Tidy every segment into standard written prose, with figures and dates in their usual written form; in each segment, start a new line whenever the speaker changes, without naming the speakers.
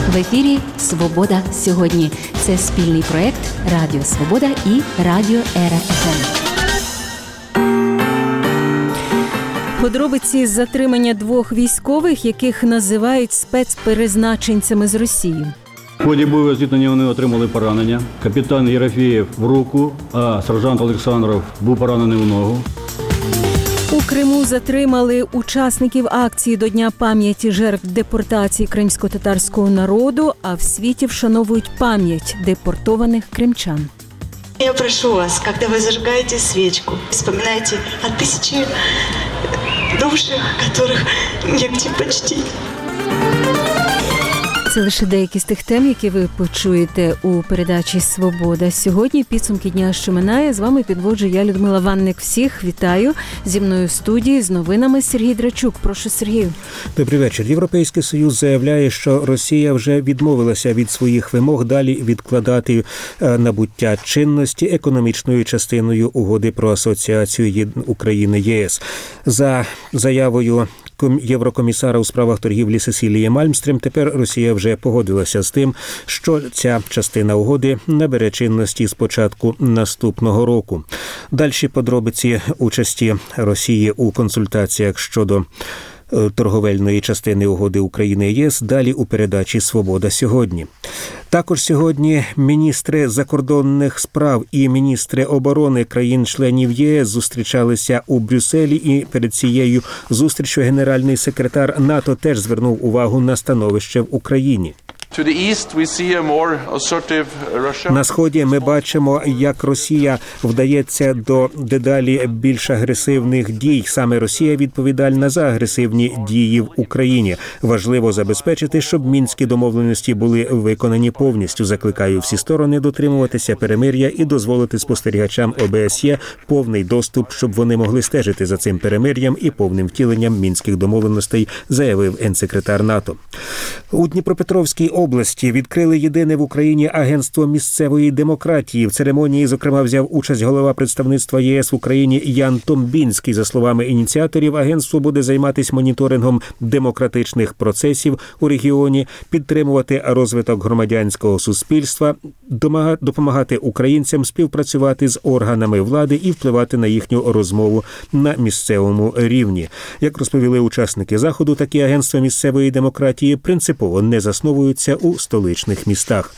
В ефірі «Свобода сьогодні». Це спільний проєкт Радіо Свобода і Радіо Ера ФМ.
Подробиці затримання двох військових, яких називають спецперезначенцями з Росії.
В ході бойового зіткнення вони отримали поранення. Капітан Єрофєєв в руку, а сержант Олександров був поранений в ногу.
У Криму затримали учасників акції до Дня пам'яті жертв депортації кримсько-татарського народу, а в світі вшановують пам'ять депортованих кримчан.
Я прошу вас, когда вы зажигаете свечку, вспоминайте о 1000 душах, которых негде почтить.
Це лише деякі з тих тем, які ви почуєте у передачі «Свобода сьогодні». Підсумки дня, що минає. З вами підводжу я, Людмила Ванник. Всіх вітаю. Зі мною в студії з новинами Сергій Драчук. Прошу, Сергію.
Добрий вечір. Європейський Союз заявляє, що Росія вже відмовилася від своїх вимог далі відкладати набуття чинності економічною частиною угоди про асоціацію України-ЄС. За заявою Єврокомісара у справах торгівлі Сесілії Мальмстрем, тепер Росія вже погодилася з тим, що ця частина угоди набере чинності з початку наступного року. Дальші подробиці участі Росії у консультаціях щодо торговельної частини угоди України і ЄС далі у передачі «Свобода сьогодні». Також сьогодні міністри закордонних справ і міністри оборони країн-членів ЄС зустрічалися у Брюсселі, і перед цією зустрічю генеральний секретар НАТО теж звернув увагу на становище в Україні. На Сході ми бачимо, як Росія вдається до дедалі більш агресивних дій. Саме Росія відповідальна за агресивні дії в Україні. Важливо забезпечити, щоб мінські домовленості були виконані повністю. Закликаю всі сторони дотримуватися перемир'я і дозволити спостерігачам ОБСЄ повний доступ, щоб вони могли стежити за цим перемир'ям і повним втіленням мінських домовленостей, заявив генсекретар НАТО. У Дніпропетровській області відкрили єдине в Україні агентство місцевої демократії. В церемонії, зокрема, взяв участь голова представництва ЄС в Україні Ян Томбінський. За словами ініціаторів, агентство буде займатися моніторингом демократичних процесів у регіоні, підтримувати розвиток громадянського суспільства, допомагати українцям співпрацювати з органами влади і впливати на їхню розмову на місцевому рівні. Як розповіли учасники заходу, такі агентства місцевої демократії принципово не засновуються у столичних містах.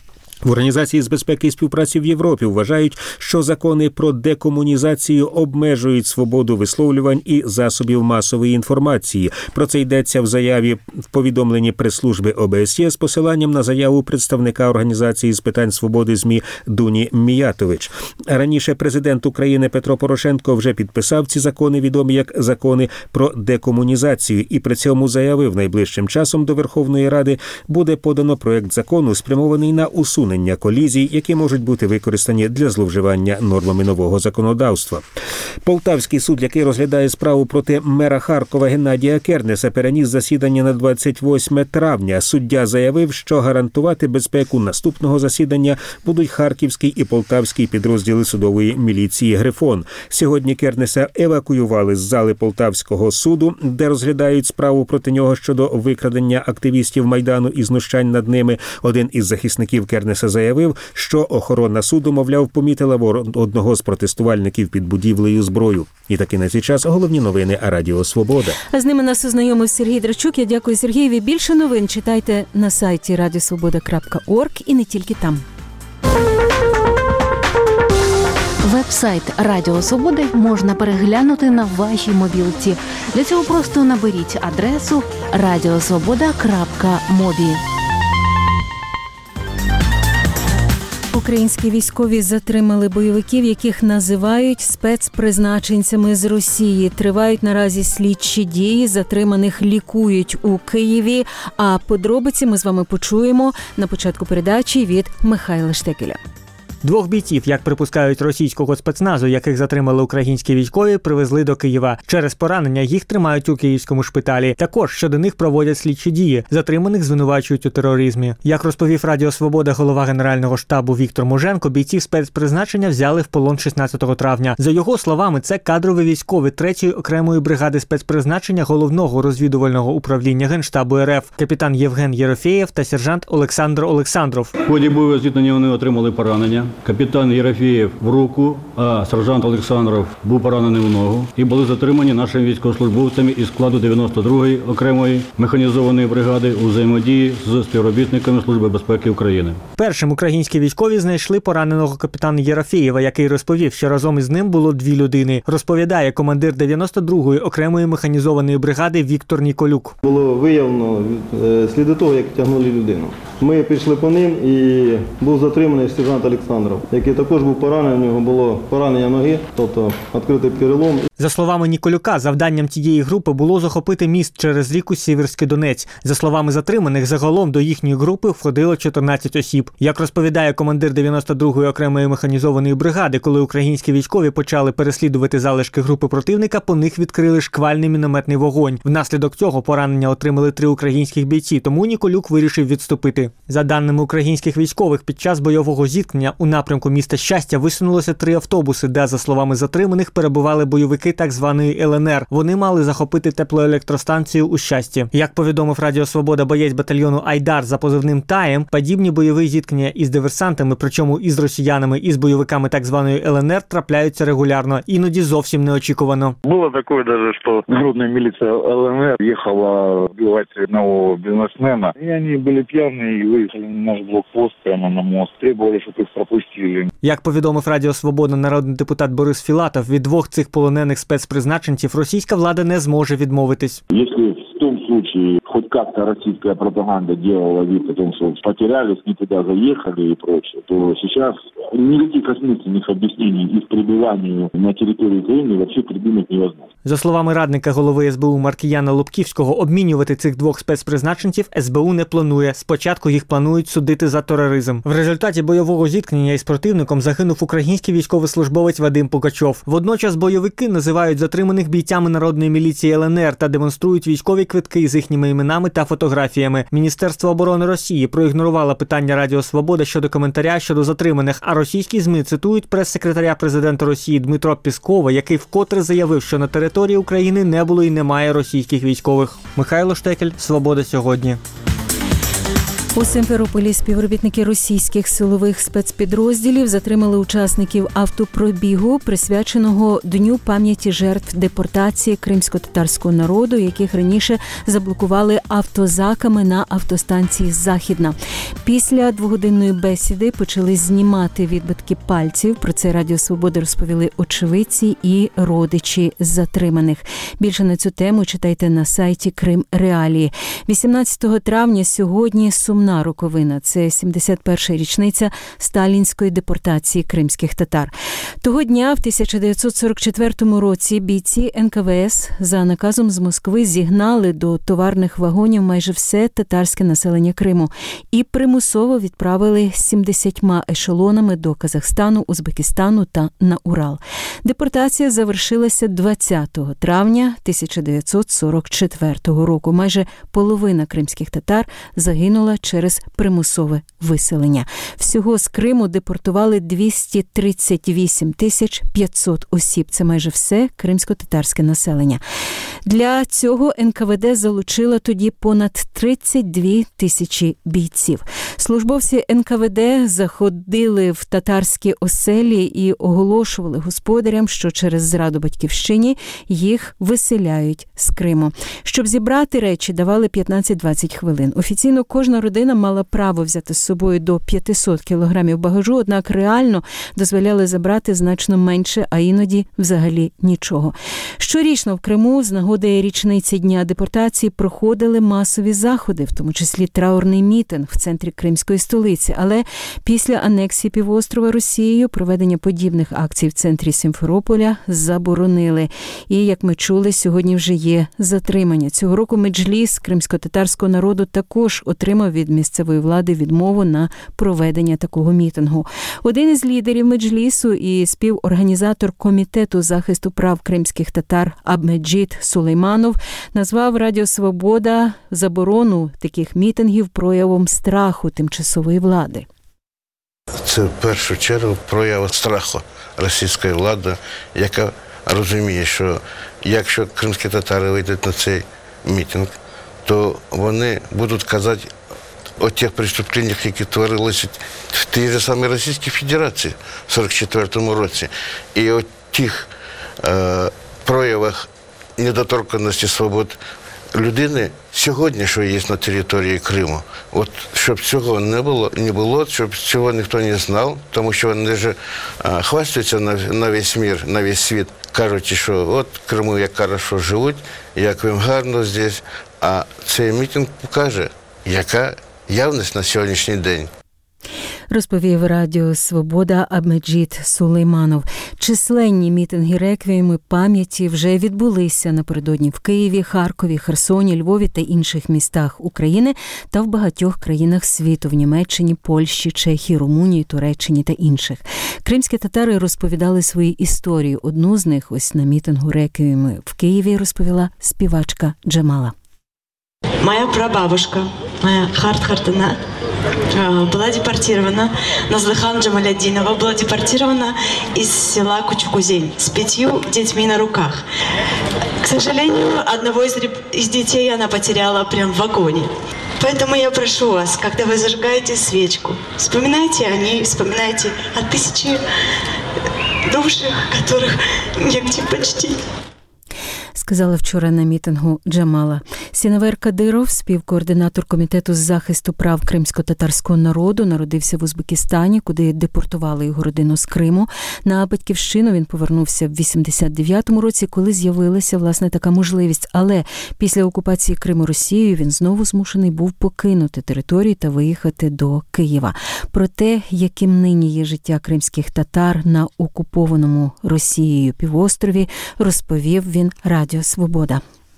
В Організації з безпеки і співпраці в Європі вважають, що закони про декомунізацію обмежують свободу висловлювань і засобів масової інформації. Про це йдеться в заяві в повідомленні прес-служби ОБСЄ з посиланням на заяву представника Організації з питань свободи ЗМІ Дуні Міятович. Раніше президент України Петро Порошенко вже підписав ці закони, відомі як закони про декомунізацію, і при цьому заявив, найближчим часом до Верховної Ради буде подано проект закону, спрямований на усунення колізій, які можуть бути використані для зловживання нормами нового законодавства. Полтавський суд, який розглядає справу проти мера Харкова Геннадія Кернеса, переніс засідання на 28 травня. Суддя заявив, що гарантувати безпеку наступного засідання будуть харківський і полтавський підрозділи судової міліції «Грифон». Сьогодні Кернеса евакуювали з зали Полтавського суду, де розглядають справу проти нього щодо викрадення активістів Майдану і знущань над ними. Один із захисників Кернеса заявив, що охорона суду, мовляв, помітила одного з протестувальників під будівлею зброю. І таки на цей час головні новини Радіо Свобода.
А з ними нас ознайомив Сергій Драчук. Я дякую Сергієві. Більше новин читайте на сайті radiosvoboda.org і не тільки там.
Веб-сайт Радіо Свободи можна переглянути на вашій мобілці. Для цього просто наберіть адресу radiosvoboda.mobi.
Українські військові затримали бойовиків, яких називають спецпризначенцями з Росії. Тривають наразі слідчі дії, затриманих лікують у Києві. А подробиці ми з вами почуємо на початку передачі від Михайла Штекеля.
Двох бійців, як припускають російського спецназу, яких затримали українські військові, привезли до Києва. Через поранення їх тримають у київському шпиталі. Також щодо них проводять слідчі дії. Затриманих звинувачують у тероризмі. Як розповів Радіо Свобода голова Генерального штабу Віктор Муженко, бійців спецпризначення взяли в полон 16 травня. За його словами, це кадрові військові 3-ї окремої бригади спецпризначення Головного розвідувального управління Генштабу РФ, капітан Євген Єрофєєв та сержант Олександр Олександров.
В ході бойового зіткнення вони отримали поранення. Капітан Єрофєєв в руку, а сержант Олександров був поранений в ногу і були затримані нашими військовослужбовцями із складу 92-ї окремої механізованої бригади у взаємодії з співробітниками Служби безпеки України.
Першим українські військові знайшли пораненого капітана Єрофєєва, який розповів, що разом із ним було 2 людини. Розповідає командир 92-ї окремої механізованої бригади Віктор Ніколюк.
Було виявлено сліди того, як тягнули людину. Ми пішли по ним і був затриманий сержант Олександров, який також був поранений, у нього було поранення ноги, тобто відкритий перелом.
За словами Ніколюка, завданням тієї групи було захопити міст через ріку Сіверський Донець. За словами затриманих, загалом до їхньої групи входило 14 осіб. Як розповідає командир 92-ї окремої механізованої бригади, коли українські військові почали переслідувати залишки групи противника, по них відкрили шквальний мінометний вогонь. Внаслідок цього поранення отримали 3 українських бійці, тому Ніколюк вирішив відступити. За даними українських військових, під час бойового зіткнення у напрямку міста Щастя висунулося 3 автобуси, де, за словами затриманих, перебували бойовики так званої ЛНР. Вони мали захопити теплоелектростанцію у Щасті. Як повідомив Радіо Свобода боєць батальйону «Айдар» за позивним «Таєм», подібні бойові зіткнення із диверсантами, причому із росіянами, із бойовиками так званої ЛНР, трапляються регулярно, іноді зовсім неочікувано.
Було таке навіть, що народна міліція ЛНР їхала вбивати одного бізнесмена. І вони були п'яні і виїхали на наш блокпост прямо на мост. Требували, щоб їх пропустили.
Як повідомив Радіо Свобода народний депутат Борис Філатов, від 2 цих полонених спецпризначенців російська влада не зможе відмовитись.
Якщо в тому случае хоть как-то российская пропаганда делала вид о том, что потерялись, не туда заехали и прочее, то сейчас никаких осмысленных объяснений их пребыванию на территории Украины вообще придумать невозможно.
За словами радника голови СБУ Маркіяна Лубківського, обмінювати цих 2 спецпризначенців СБУ не планує. Спочатку їх планують судити за тероризм. В результаті бойового зіткнення із противником загинув український військовослужбовець Вадим Пугачов. Водночас бойовики називають затриманих бійцями народної міліції ЛНР та демонструють військові квитки з їхніми іменами та фотографіями. Міністерство оборони Росії проігнорувало питання Радіо Свобода щодо коментаря щодо затриманих, а російські ЗМІ цитують прес-секретаря президента Росії Дмитро Піскова, який вкотре заявив, що на території України не було і немає російських військових. Михайло Штекель, Свобода сьогодні.
У Симферополі співробітники російських силових спецпідрозділів затримали учасників автопробігу, присвяченого Дню пам'яті жертв депортації кримсько-татарського народу, яких раніше заблокували автозаками на автостанції «Західна». Після 2-годинної бесіди почали знімати відбитки пальців. Про це Радіо Свобода розповіли очевидці і родичі затриманих. Більше на цю тему читайте на сайті Крим Реалії. 18 травня сьогодні сумна роковина. Це 71-ша річниця сталінської депортації кримських татар. Того дня, в 1944 році, бійці НКВС за наказом з Москви зігнали до товарних вагонів майже все татарське населення Криму і примусово відправили 70 ешелонами до Казахстану, Узбекистану та на Урал. Депортація завершилася 20 травня 1944 року. Майже половина кримських татар загинула через примусове виселення. Всього з Криму депортували 238 500 осіб. Це майже все кримсько-татарське населення. Для цього НКВД залучила тоді понад 32 тисячі бійців. Службовці НКВД заходили в татарські оселі і оголошували господарям, що через зраду батьківщині їх виселяють з Криму. Щоб зібрати речі, давали 15-20 хвилин. Офіційно кожна родина мала право взяти з собою до 500 кілограмів багажу, однак реально дозволяли забрати значно менше, а іноді взагалі нічого. Щорічно в Криму з нагоди річниці Дня депортації проходили масові заходи, в тому числі траурний мітинг в центрі центрі кримської столиці. Але після анексії півострова Росією проведення подібних акцій в центрі Сімферополя заборонили. І, як ми чули, сьогодні вже є затримання. Цього року меджліс кримсько-татарського народу також отримав від місцевої влади відмову на проведення такого мітингу. Один із лідерів меджлісу і співорганізатор Комітету захисту прав кримських татар Абмеджід Сулейманов назвав Радіо Свобода заборону таких мітингів проявом страху тимчасової влади.
Це в першу чергу проява страху російської влади, яка розуміє, що якщо кримські татари вийдуть на цей мітинг, то вони будуть казати о тих преступленнях, які творилися в тій же самій Російській Федерації в 1944 році. І о тих проявах недоторканності свобод людини сьогодні, що є на території Криму. От щоб цього не було, щоб цього ніхто не знав, тому що вони ж хвастаються на весь мір, на весь світ, кажучи, що от в Криму як хорошо живуть, як їм гарно здесь. А цей мітинг покаже, яка явність на сьогоднішній день.
Розповів Радіо Свобода Абмеджід Сулейманов. Численні мітинги реквієми пам'яті вже відбулися напередодні в Києві, Харкові, Херсоні, Львові та інших містах України та в багатьох країнах світу – в Німеччині, Польщі, Чехії, Румунії, Туреччині та інших. Кримські татари розповідали свої історії. Одну з них ось на мітингу реквієми в Києві розповіла співачка Джамала.
Моя прабабушка, моя Хартхартана, была депортирована, Назлыхан Джамаляддинова была депортирована из села Кучукузень с 5 детьми на руках. К сожалению, одного из детей она потеряла прямо в вагоне. Поэтому я прошу вас, когда вы зажигаете свечку, вспоминайте о ней, вспоминайте о тысяче душ, которых негде почтить.
Сказала вчора на мітингу Джамала. Сінавер Кадиров, співкоординатор Комітету з захисту прав кримсько-татарського народу, народився в Узбекистані, куди депортували його родину з Криму. На батьківщину він повернувся в 89-му році, коли з'явилася, власне, така можливість. Але після окупації Криму Росією він знову змушений був покинути територію та виїхати до Києва. Про те, яким нині є життя кримських татар на окупованому Росією півострові, розповів він Радіо Свобода.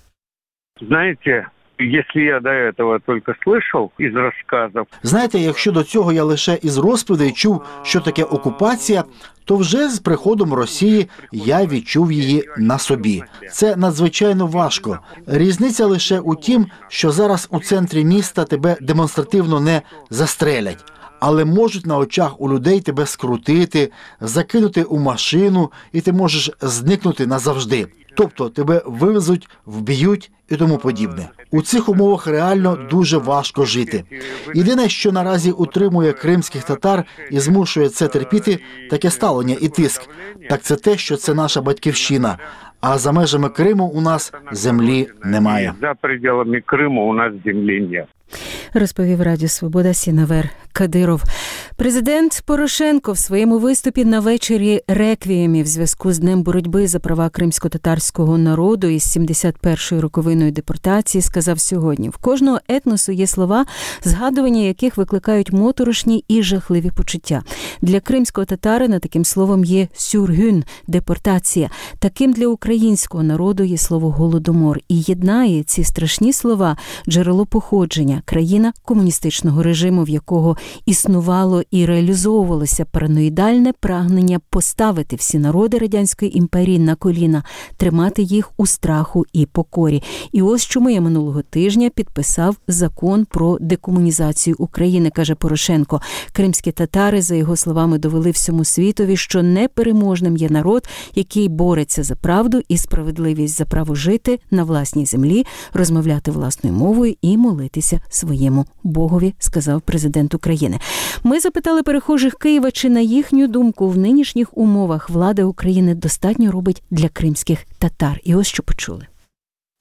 Знаєте, якщо я до этого тільки слышав із розказів.
Знаєте, якщо до цього я лише із розповідей чув, що таке окупація, то вже з приходом Росії я відчув її на собі. Це надзвичайно важко. Різниця лише у тім, що зараз у центрі міста тебе демонстративно не застрелять, але можуть на очах у людей тебе скрутити, закинути у машину, і ти можеш зникнути назавжди. Тобто тебе вивезуть, вб'ють і тому подібне. У цих умовах реально дуже важко жити. Єдине, що наразі утримує кримських татар і змушує це терпіти, таке ставлення і тиск, так це те, що це наша батьківщина. А за межами Криму у нас землі немає.
За пределами Криму у нас землі немає.
Розповів Радіо Свобода Сінавер Кадиров. Президент Порошенко в своєму виступі на вечорі реквіємі в зв'язку з Днем боротьби за права кримсько-татарського народу із 71-ю роковиною депортації сказав сьогодні: в кожного етносу є слова, згадування яких викликають моторошні і жахливі почуття. Для кримського татарина таким словом є сюргюн – депортація. Таким для українського народу є слово голодомор. І єднає ці страшні слова джерело походження, країна комуністичного режиму, в якого існувало і реалізовувалося параноїдальне прагнення поставити всі народи Радянської імперії на коліна, тримати їх у страху і покорі. І ось чому я минулого тижня підписав закон про декомунізацію України, каже Порошенко. Кримські татари, за його словами, довели всьому світові, що непереможним є народ, який бореться за правду і справедливість, за право жити на власній землі, розмовляти власною мовою і молитися своєму Богові, сказав президент України. Ми запитали перехожих Києва, чи на їхню думку в нинішніх умовах влада України достатньо робить для кримських татар. І ось що почули.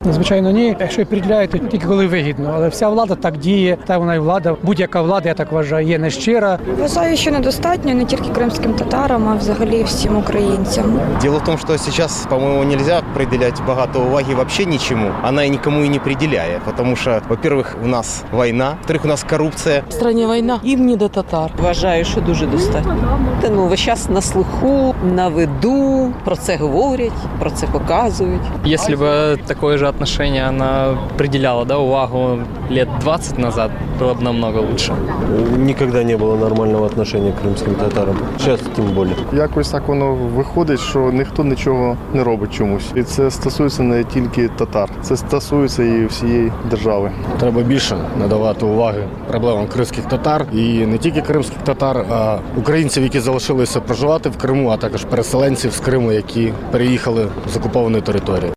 Звичайно, ні. Якщо і приділяють, то тільки коли вигідно. Але вся влада так діє, та вона і влада, будь-яка влада, я так вважаю, є нещира.
Вважаю, що недостатньо не тільки кримським татарам, а взагалі всім українцям.
Дело в том, что сейчас, по-моему, нельзя приділять багато уваги вообще ничему. Она и никому и не приділяє, потому что, во-первых, у нас война, во-вторых, у нас коррупция.
В стране війна, їм не до татар.
Вважаю, що дуже достатньо. Весь час на слуху, на виду, про це говорять, про це показують.
Если бы такое же отношение она приділяла, увагу лет 20 назад, было бы намного лучше.
Никогда не было нормального отношения к крымским татарам. Сейчас тим більше.
Якось так воно виходить, що ніхто нічого не робить чомусь. І це стосується не тільки татар, це стосується і всієї держави.
Треба більше надавати уваги проблемам кримських татар. І не тільки кримських татар, а українців, які залишилися проживати в Криму, а також переселенців з Криму, які переїхали з окупованої території.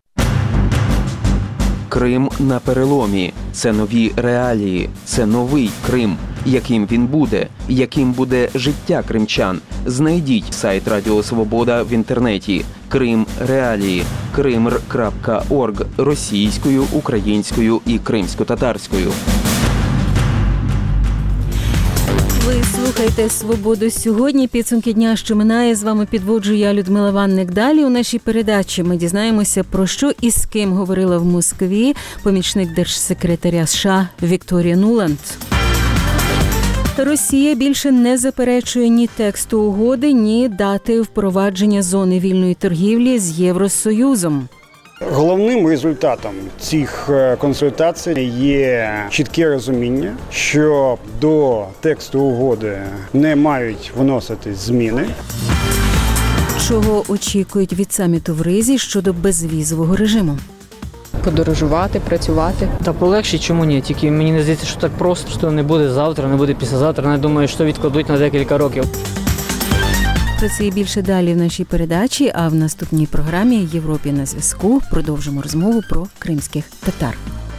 Крим на переломі. Це нові реалії. Це новий Крим. Яким він буде? Яким буде життя кримчан? Знайдіть сайт Радіо Свобода в інтернеті. Крим реалії. krimr.org російською, українською і кримсько-татарською.
Ви слухаєте «Свободу сьогодні». Підсумки дня, що минає. З вами підводжу я, Людмила Ванник. Далі у нашій передачі ми дізнаємося, про що і з ким говорила в Москві помічник держсекретаря США Вікторія Нуланд. Росія більше не заперечує ні тексту угоди, ні дати впровадження зони вільної торгівлі з Євросоюзом.
Головним результатом цих консультацій є чітке розуміння, що до тексту угоди не мають вносити зміни.
Чого очікують від саміту в Ризі щодо безвізового режиму?
Подорожувати, працювати.
Та полегші, чому ні? Тільки мені не здається, що так просто, що не буде завтра, не буде післязавтра. Я думаю, що відкладуть на декілька років.
Про це і більше далі в нашій передачі, а в наступній програмі «Європі на зв'язку» продовжимо розмову про кримських татар.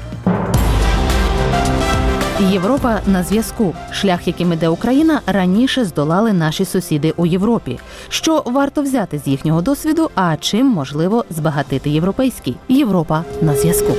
Європа на зв'язку. Шлях, яким іде Україна, раніше здолали наші сусіди у Європі. Що варто взяти з їхнього досвіду, а чим можливо збагатити європейський? Європа на зв'язку.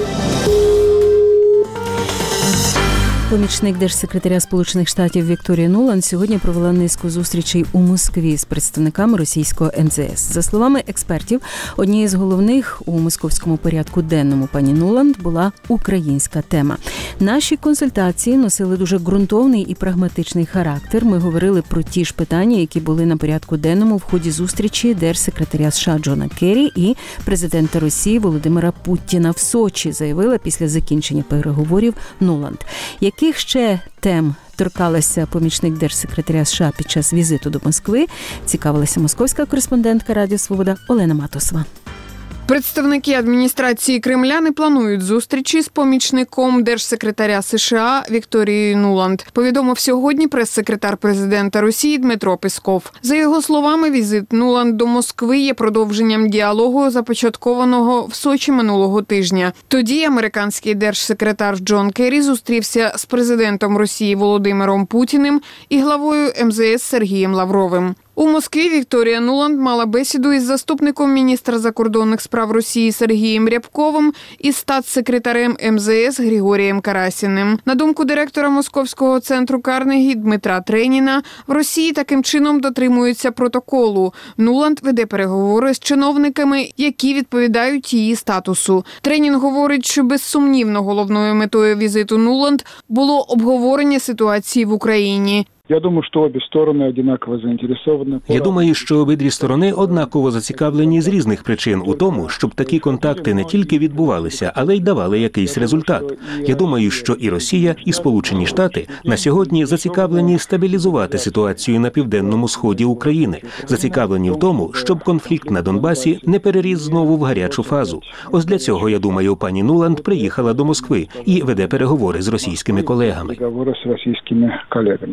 Помічник держсекретаря Сполучених Штатів Вікторія Нуланд сьогодні провела низку зустрічей у Москві з представниками російського МЗС. За словами експертів, однією з головних у московському порядку денному пані Нуланд була українська тема. Наші консультації носили дуже ґрунтовний і прагматичний характер. Ми говорили про ті ж питання, які були на порядку денному в ході зустрічі держсекретаря США Джона Керрі і президента Росії Володимира Путіна в Сочі, заявила після закінчення переговорів Нуланд. Яких ще тем торкалася помічник держсекретаря США під час візиту до Москви, цікавилася московська кореспондентка Радіо Свобода Олена Матосова.
Представники адміністрації Кремля не планують зустрічі з помічником держсекретаря США Вікторією Нуланд, повідомив сьогодні прес-секретар президента Росії Дмитро Песков. За його словами, візит Нуланд до Москви є продовженням діалогу, започаткованого в Сочі минулого тижня. Тоді американський держсекретар Джон Керрі зустрівся з президентом Росії Володимиром Путіним і главою МЗС Сергієм Лавровим. У Москві Вікторія Нуланд мала бесіду із заступником міністра закордонних справ Росії Сергієм Рябковим і статс-секретарем МЗС Григорієм Карасіним. На думку директора Московського центру Карнегі Дмитра Треніна, в Росії таким чином дотримуються протоколу. Нуланд веде переговори з чиновниками, які відповідають її статусу. Тренін говорить, що безсумнівно головною метою візиту Нуланд було обговорення ситуації в Україні.
Я думаю, що обі сторони однаково заінтересовані.
Я думаю, що обидві сторони однаково зацікавлені з різних причин у тому, щоб такі контакти не тільки відбувалися, але й давали якийсь результат. Я думаю, що і Росія, і Сполучені Штати на сьогодні зацікавлені стабілізувати ситуацію на південному сході України, зацікавлені в тому, щоб конфлікт на Донбасі не переріс знову в гарячу фазу. Ось для цього, я думаю, пані Нуланд приїхала до Москви і веде переговори з російськими колегами.
Переговори з російськими колегами.
До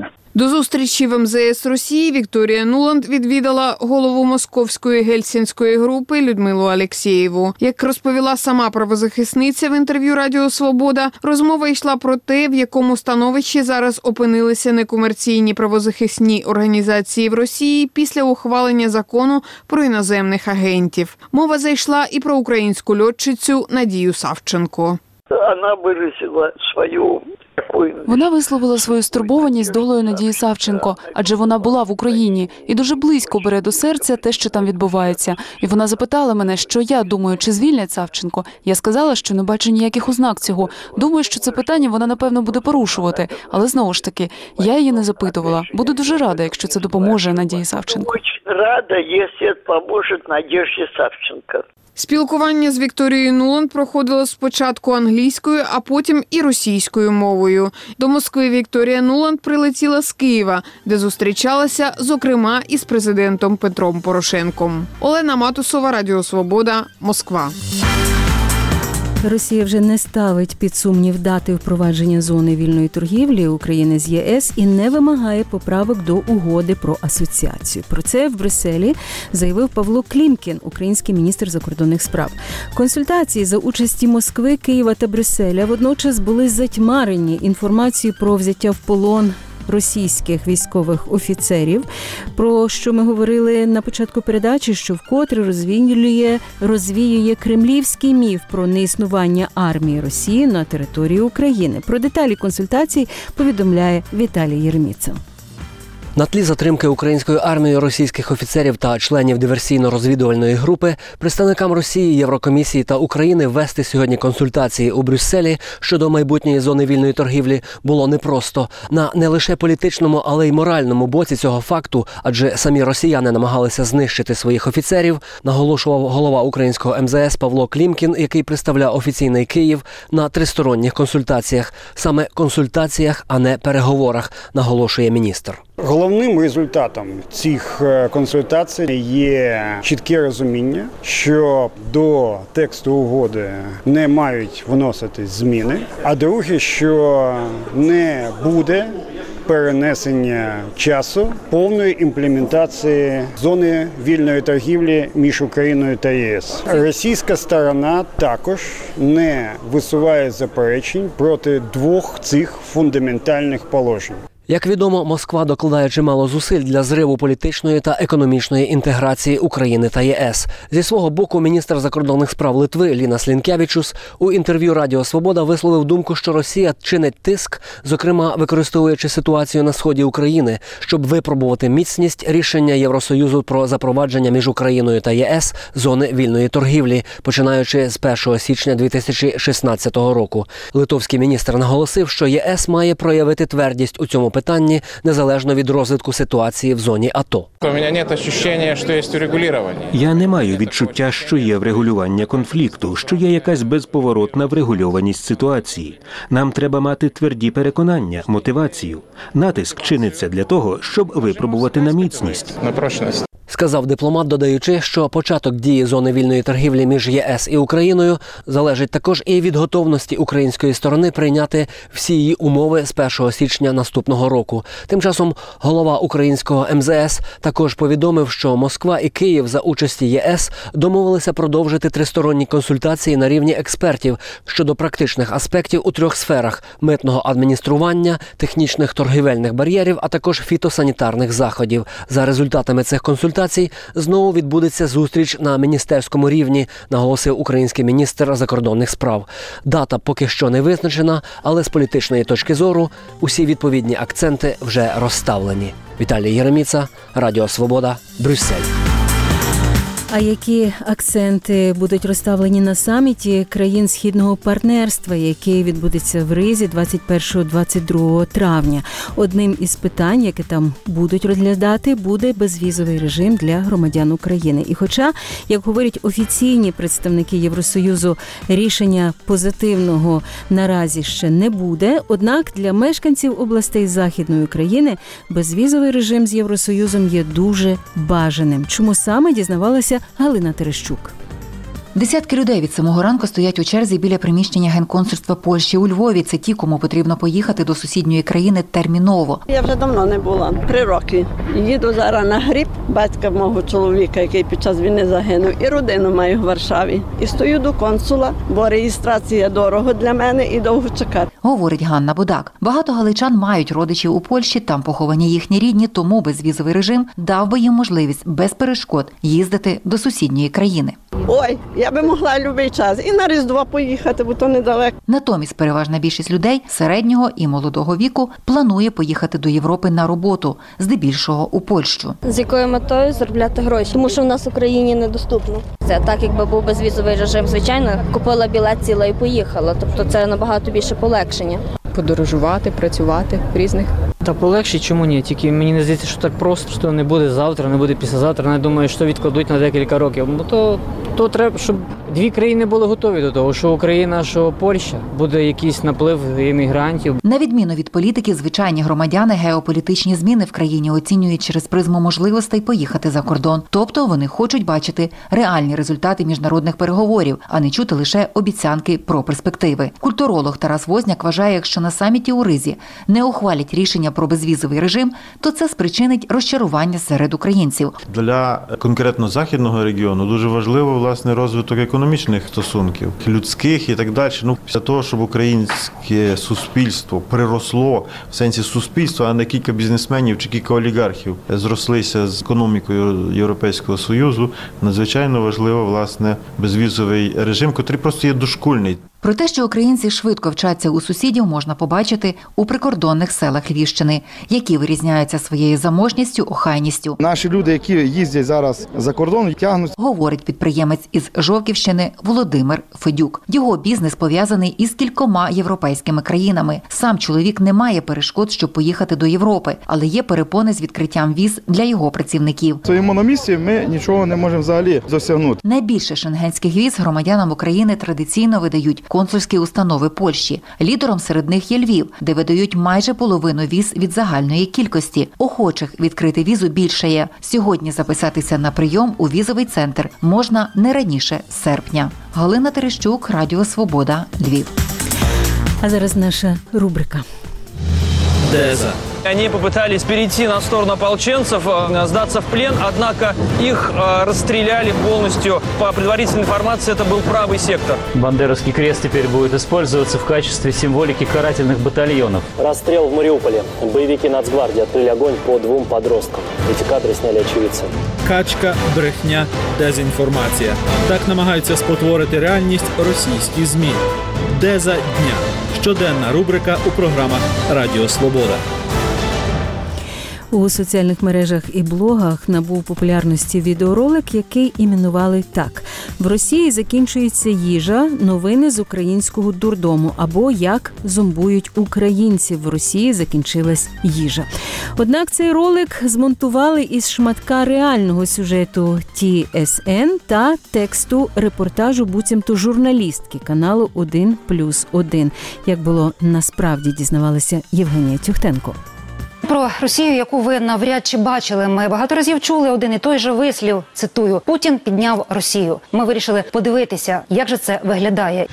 До зустрічі в МЗС Росії Вікторія Нуланд відвідала голову московської гельсінської групи Людмилу Алєксєєву. Як розповіла сама правозахисниця в інтерв'ю Радіо Свобода, розмова йшла про те, в якому становищі зараз опинилися некомерційні правозахисні організації в Росії після ухвалення закону про іноземних агентів. Мова зайшла і про українську льотчицю Надію Савченко.
Вона висловила свою стурбованість долею Надії Савченко, адже вона була в Україні і дуже близько бере до серця те, що там відбувається. І вона запитала мене, що я думаю, чи звільнять Савченко. Я сказала, що не бачу ніяких ознак цього. Думаю, що це питання вона, напевно, буде порушувати. Але, знову ж таки, я її не запитувала. Буду дуже рада, якщо це допоможе Надії Савченко.
Рада, якщо це допоможе Надії Савченко.
Спілкування з Вікторією Нуланд проходило спочатку англійською, а потім і російською мовою. До Москви Вікторія Нуланд прилетіла з Києва, де зустрічалася, зокрема, із президентом Петром Порошенком. Олена Матусова, Радіо Свобода, Москва.
Росія вже не ставить під сумнів дати впровадження зони вільної торгівлі України з ЄС і не вимагає поправок до угоди про асоціацію. Про це в Брюсселі заявив Павло Клімкін, український міністр закордонних справ. Консультації за участі Москви, Києва та Брюсселя водночас були затьмарені інформацією про взяття в полон російських військових офіцерів, про що ми говорили на початку передачі, що вкотре розвіює кремлівський міф про неіснування армії Росії на території України. Про деталі консультацій повідомляє Віталій Єреміца.
На тлі затримки українською армією російських офіцерів та членів диверсійно-розвідувальної групи представникам Росії, Єврокомісії та України вести сьогодні консультації у Брюсселі щодо майбутньої зони вільної торгівлі було непросто. На не лише політичному, але й моральному боці цього факту, адже самі росіяни намагалися знищити своїх офіцерів, наголошував голова українського МЗС Павло Клімкін, який представляв офіційний Київ на тристоронніх консультаціях. Саме консультаціях, а не переговорах, наголошує міністр.
Головним результатом цих консультацій є чітке розуміння, що до тексту угоди не мають вноситись зміни, а друге, що не буде перенесення часу повної імплементації зони вільної торгівлі між Україною та ЄС. Російська сторона також не висуває заперечень проти двох цих фундаментальних положень.
Як відомо, Москва докладає чимало зусиль для зриву політичної та економічної інтеграції України та ЄС. Зі свого боку, міністр закордонних справ Литви Лінас Лінкевічус у інтерв'ю Радіо Свобода висловив думку, що Росія чинить тиск, зокрема використовуючи ситуацію на сході України, щоб випробувати міцність рішення Євросоюзу про запровадження між Україною та ЄС зони вільної торгівлі, починаючи з 1 січня 2016 року. Литовський міністр наголосив, що ЄС має проявити твердість у цьому питанні, незалежно від розвитку ситуації в зоні АТО.
Я не маю відчуття, що є врегулювання конфлікту, що є якась безповоротна врегульованість ситуації. Нам треба мати тверді переконання, мотивацію. Натиск чиниться для того, щоб випробувати на міцність.
Сказав дипломат, додаючи, що початок дії зони вільної торгівлі між ЄС і Україною залежить також і від готовності української сторони прийняти всі її умови з 1 січня наступного року. Тим часом голова українського МЗС також повідомив, що Москва і Київ за участі ЄС домовилися продовжити тристоронні консультації на рівні експертів щодо практичних аспектів у 3 сферах – митного адміністрування, технічних торгівельних бар'єрів, а також фітосанітарних заходів. За результатами цих консультацій знову відбудеться зустріч на міністерському рівні, наголосив український міністр закордонних справ. Дата поки що не визначена, але з політичної точки зору усі відповідні акценти вже розставлені. Віталій Єреміца, Радіо Свобода, Брюссель.
А які акценти будуть розставлені на саміті країн Східного партнерства, який відбудеться в Ризі 21-22 травня? Одним із питань, які там будуть розглядати, буде безвізовий режим для громадян України. І хоча, як говорять офіційні представники Євросоюзу, рішення позитивного наразі ще не буде, однак для мешканців областей Західної України безвізовий режим з Євросоюзом є дуже бажаним. Чому саме, дізнавалася Галина Терещук.
Десятки людей від самого ранку стоять у черзі біля приміщення Генконсульства Польщі у Львові. Це ті, кому потрібно поїхати до сусідньої країни терміново.
Я вже давно не була, 3 роки. Їду зараз на гріб батька мого чоловіка, який під час війни загинув, і родину маю в Варшаві. І стою до консула, бо реєстрація дорого для мене і довго чекати.
Говорить Ганна Будак. Багато галичан мають родичів у Польщі, там поховані їхні рідні, тому безвізовий режим дав би їм можливість без перешкод їздити до сусідньої країни.
Ой, я би могла будь-який час і на Різдво поїхати, бо то недалеко.
Натомість переважна більшість людей середнього і молодого віку планує поїхати до Європи на роботу, здебільшого у Польщу.
З якою метою заробляти гроші? Тому що в нас в Україні недоступно. Це так, якби був безвізовий режим, звичайно, купила білет, сіла і поїхала. Тобто це набагато більше полегшення.
Подорожувати, працювати в різних.
Та полегше, чому ні? Тільки мені не здається, що так просто, що не буде завтра, не буде післязавтра. Я думаю, що відкладуть на декілька років. Бо то треба, щоб дві країни були готові до того, що Україна, що Польща, буде якийсь наплив іммігрантів.
На відміну від політиків, звичайні громадяни геополітичні зміни в країні оцінюють через призму можливостей поїхати за кордон. Тобто вони хочуть бачити реальні результати міжнародних переговорів, а не чути лише обіцянки про перспективи. Культуролог Тарас Возняк вважає, якщо на саміті у Ризі не ухвалять рішення про безвізовий режим, то це спричинить розчарування серед українців.
Для конкретно західного регіону дуже важливо, власне, розвиток економічних стосунків, людських і так далі. Для того, щоб українське суспільство приросло, в сенсі суспільства, а не кілька бізнесменів чи кілька олігархів зрослися з економікою Європейського Союзу, надзвичайно важливо, власне, безвізовий режим, котрий просто є дошкульний.
Про те, що українці швидко вчаться у сусідів, можна побачити у прикордонних селах Львівщини, які вирізняються своєю заможністю, охайністю.
Наші люди, які їздять зараз за кордон, тягнуть.
Говорить підприємець із Жовківщини Володимир Федюк. Його бізнес пов'язаний із кількома європейськими країнами. Сам чоловік не має перешкод, щоб поїхати до Європи, але є перепони з відкриттям віз для його працівників.
Стоїмо на місці, ми нічого не можемо взагалі досягнути.
Найбільше шенгенських віз громадянам України традиційно видають консульські установи Польщі. Лідером серед них є Львів, де видають майже половину віз від загальної кількості. Охочих відкрити візу більшає. Сьогодні записатися на прийом у візовий центр можна не раніше серпня. Галина Терещук, Радіо Свобода, Львів.
А зараз наша рубрика.
Деза. Они попытались перейти на сторону ополченцев, сдаться в плен, однако их расстреляли полностью. По предварительной информации, это был правый сектор.
Бандеровский крест теперь будет использоваться в качестве символики карательных батальонов.
Расстрел в Мариуполе. Боевики Нацгвардии открыли огонь по 2 подросткам. Эти кадры сняли очевидцы.
Качка, брехня, дезінформація. Так намагаються спотворити реальність російські ЗМІ. Деза дня. Щоденна рубрика у програмах Радіо Свобода.
У соціальних мережах і блогах набув популярності відеоролик, який іменували так: «В Росії закінчується їжа. Новини з українського дурдому» або «Як зомбують українців. В Росії закінчилась їжа». Однак цей ролик змонтували із шматка реального сюжету ТСН та тексту репортажу буцімто журналістки каналу 1+1. Як було насправді, дізнавалася Євгенія Тюхтенко.
Про Росію, яку ви навряд чи бачили, ми багато разів чули один і той же вислів, цитую: «Путін підняв Росію». Ми вирішили подивитися, як же це виглядає.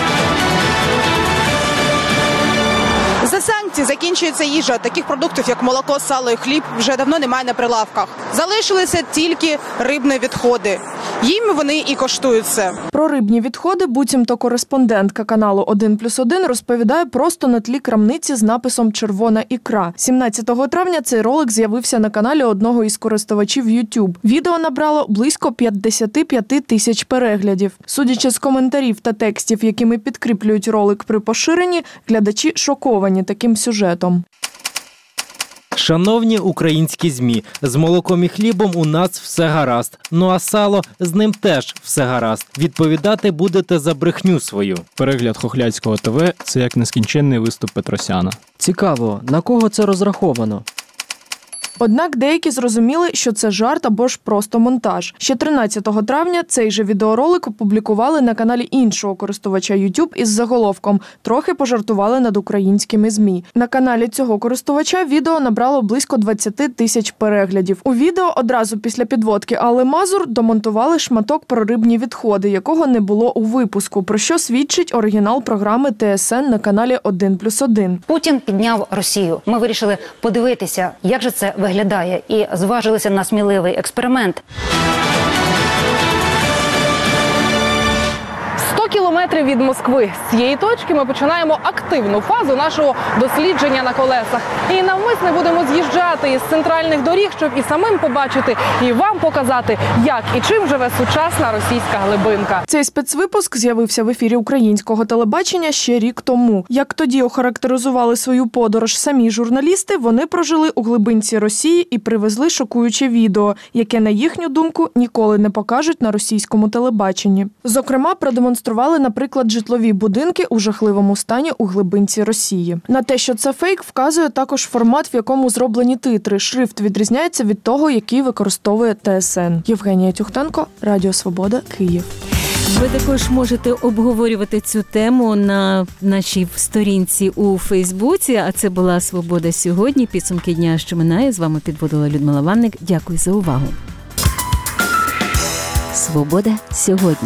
За санкції закінчується їжа. Таких продуктів, як молоко, сало і хліб, вже давно немає на прилавках. Залишилися тільки рибні відходи. Їм вони і коштуються. Про рибні відходи буцімто кореспондентка каналу 1+1 розповідає просто на тлі крамниці з написом «Червона ікра». 17 травня цей ролик з'явився на каналі одного із користувачів YouTube. Відео набрало близько 55 тисяч переглядів. Судячи з коментарів та текстів, якими підкріплюють ролик при поширенні, глядачі шоковані таким сюжетом.
Шановні українські ЗМІ, з молоком і хлібом у нас все гаразд. Ну а сало, з ним теж все гаразд. Відповідати будете за брехню свою.
Перегляд Хохлядського ТВ – це як нескінченний виступ Петросяна.
Цікаво, на кого це розраховано?
Однак деякі зрозуміли, що це жарт або ж просто монтаж. Ще 13 травня цей же відеоролик опублікували на каналі іншого користувача YouTube із заголовком «Трохи пожартували над українськими ЗМІ». На каналі цього користувача відео набрало близько 20 тисяч переглядів. У відео одразу після підводки Алли Мазур домонтували шматок про рибні відходи, якого не було у випуску, про що свідчить оригінал програми ТСН на каналі 1+1.
Путін підняв Росію. Ми вирішили подивитися, як же це виглядає, і зважилися на сміливий експеримент.
100 кілометрів від Москви. З цієї точки ми починаємо активну фазу нашого дослідження на колесах. І навмисне будемо з'їжджати із центральних доріг, щоб і самим побачити, і вам показати, як і чим живе сучасна російська глибинка.
Цей спецвипуск з'явився в ефірі українського телебачення ще рік тому. Як тоді охарактеризували свою подорож самі журналісти, вони прожили у глибинці Росії і привезли шокуюче відео, яке, на їхню думку, ніколи не покажуть на російському телебаченні. Зокрема, продемонстрували, наприклад, житлові будинки у жахливому стані у глибинці Росії. На те, що це фейк, вказує також формат, в якому зроблені титри. Шрифт відрізняється від того, який використовує ТСН. Євгенія Тюхтенко, Радіо Свобода, Київ.
Ви також можете обговорювати цю тему на нашій сторінці у Фейсбуці. А це була «Свобода сьогодні». Підсумки дня, що минає. З вами підводила Людмила Ванник. Дякую за увагу. «Свобода сьогодні».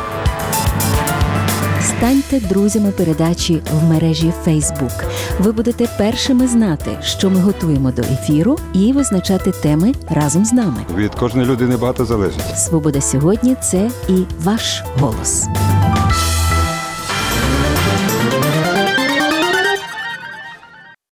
Станьте друзями передачі в мережі Facebook. Ви будете першими знати, що ми готуємо до ефіру, і визначати теми разом з нами.
Від кожної людини багато залежить.
«Свобода сьогодні» – це і ваш голос.